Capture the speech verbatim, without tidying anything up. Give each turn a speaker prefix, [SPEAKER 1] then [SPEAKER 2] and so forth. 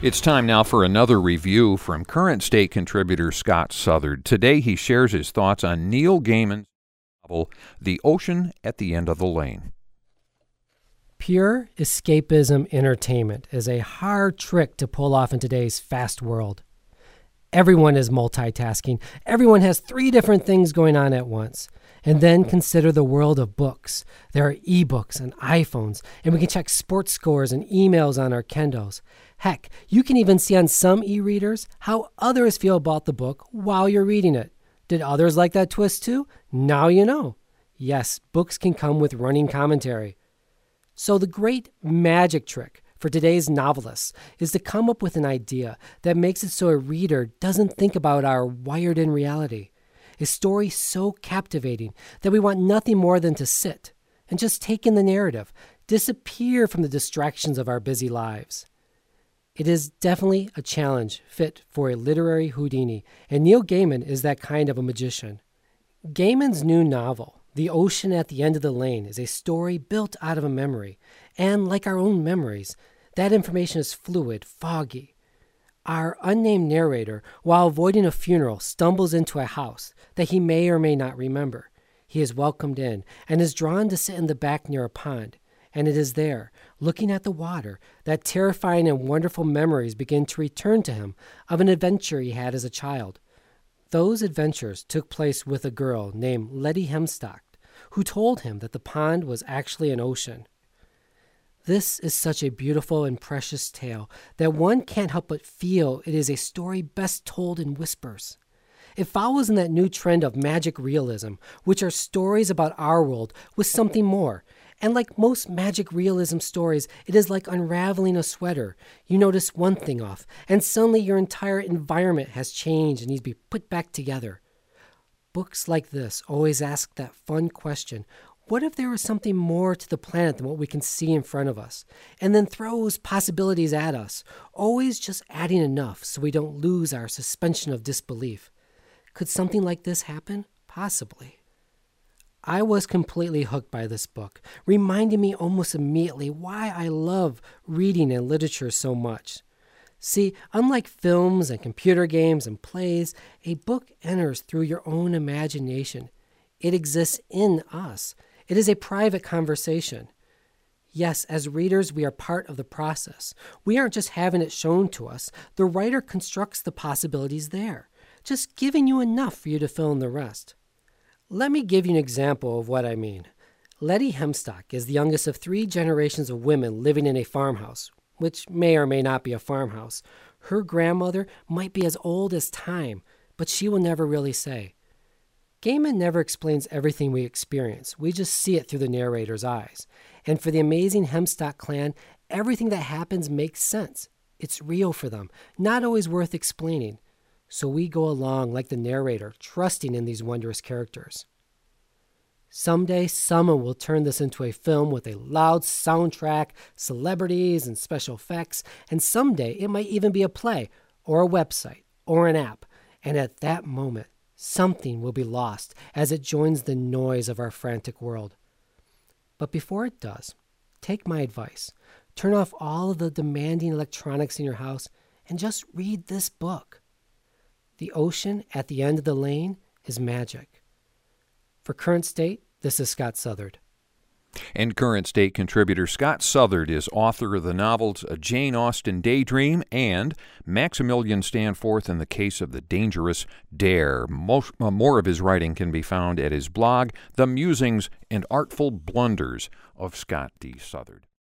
[SPEAKER 1] It's time now for another review from Current State contributor Scott Southard. Today he shares his thoughts on Neil Gaiman's novel, The Ocean at the End of the Lane.
[SPEAKER 2] Pure escapism entertainment is a hard trick to pull off in today's fast world. Everyone is multitasking. Everyone has three different things going on at once. And then consider the world of books. There are ebooks and iPhones, and we can check sports scores and emails on our Kindles. Heck, you can even see on some e-readers how others feel about the book while you're reading it. Did others like that twist too? Now you know. Yes, books can come with running commentary. So the great magic trick for today's novelists is to come up with an idea that makes it so a reader doesn't think about our wired-in reality. A story so captivating that we want nothing more than to sit and just take in the narrative, disappear from the distractions of our busy lives. It is definitely a challenge fit for a literary Houdini, and Neil Gaiman is that kind of a magician. Gaiman's new novel, The Ocean at the End of the Lane, is a story built out of a memory, and like our own memories, that information is fluid, foggy. Our unnamed narrator, while avoiding a funeral, stumbles into a house that he may or may not remember. He is welcomed in and is drawn to sit in the back near a pond. And it is there, looking at the water, that terrifying and wonderful memories begin to return to him of an adventure he had as a child. Those adventures took place with a girl named Letty Hemstock, who told him that the pond was actually an ocean. This is such a beautiful and precious tale that one can't help but feel it is a story best told in whispers. It follows in that new trend of magic realism, which are stories about our world with something more. And like most magic realism stories, it is like unraveling a sweater. You notice one thing off, and suddenly your entire environment has changed and needs to be put back together. Books like this always ask that fun question, what if there was something more to the planet than what we can see in front of us? And then throws possibilities at us, always just adding enough so we don't lose our suspension of disbelief. Could something like this happen? Possibly. I was completely hooked by this book, reminding me almost immediately why I love reading and literature so much. See, unlike films and computer games and plays, a book enters through your own imagination. It exists in us. It is a private conversation. Yes, as readers, we are part of the process. We aren't just having it shown to us. The writer constructs the possibilities there, just giving you enough for you to fill in the rest. Let me give you an example of what I mean. Letty Hemstock is the youngest of three generations of women living in a farmhouse, which may or may not be a farmhouse. Her grandmother might be as old as time, but she will never really say. Gaiman never explains everything we experience. We just see it through the narrator's eyes. And for the amazing Hemstock clan, everything that happens makes sense. It's real for them, not always worth explaining. So we go along like the narrator, trusting in these wondrous characters. Someday, someone will turn this into a film with a loud soundtrack, celebrities, and special effects. And someday, it might even be a play, or a website, or an app. And at that moment, something will be lost as it joins the noise of our frantic world. But before it does, take my advice. Turn off all of the demanding electronics in your house and just read this book. The Ocean at the End of the Lane is magic. For Current State, this is Scott Southard.
[SPEAKER 1] And Current State contributor Scott Southard is author of the novels A Jane Austen Daydream and Maximilian Stanforth in the Case of the Dangerous Dare. Most, uh, more of his writing can be found at his blog, The Musings and Artful Blunders of Scott D. Southard.